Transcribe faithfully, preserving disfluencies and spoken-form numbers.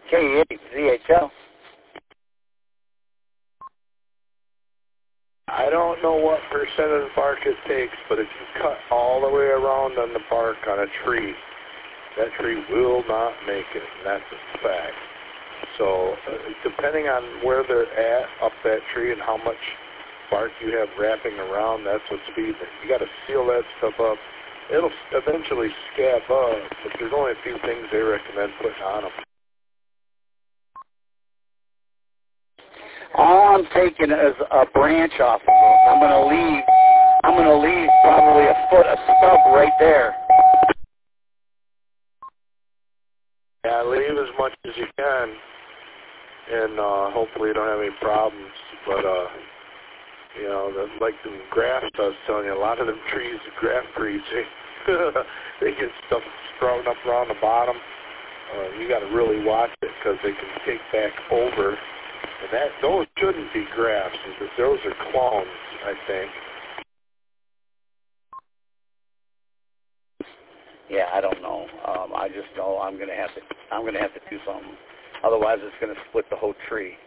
K eight Z H L. I don't know what percent of the bark it takes, but if you cut all the way around on the bark on a tree, that tree will not make it, and that's a fact. So uh, depending on where they're at up that tree and how much bark you have wrapping around, that's what's speed. You got to seal that stuff up. It'll eventually scab up, but there's only a few things they recommend putting on them. All I'm taking is a branch off of them. I'm going to leave. I'm going to leave probably a foot, a stub right there. Yeah, leave as much as you can, and uh, hopefully you don't have any problems. But uh, you know, the, like the graft, I was telling you, a lot of them trees, graft trees, they, they get stuff sprouting up around the bottom. Uh, you got to really watch it because they can take back over. And that those shouldn't be grafts. Those are clones, I think. Yeah, I don't know. Um, I just know I'm gonna have to. I'm gonna have to do something. Otherwise, it's gonna split the whole tree.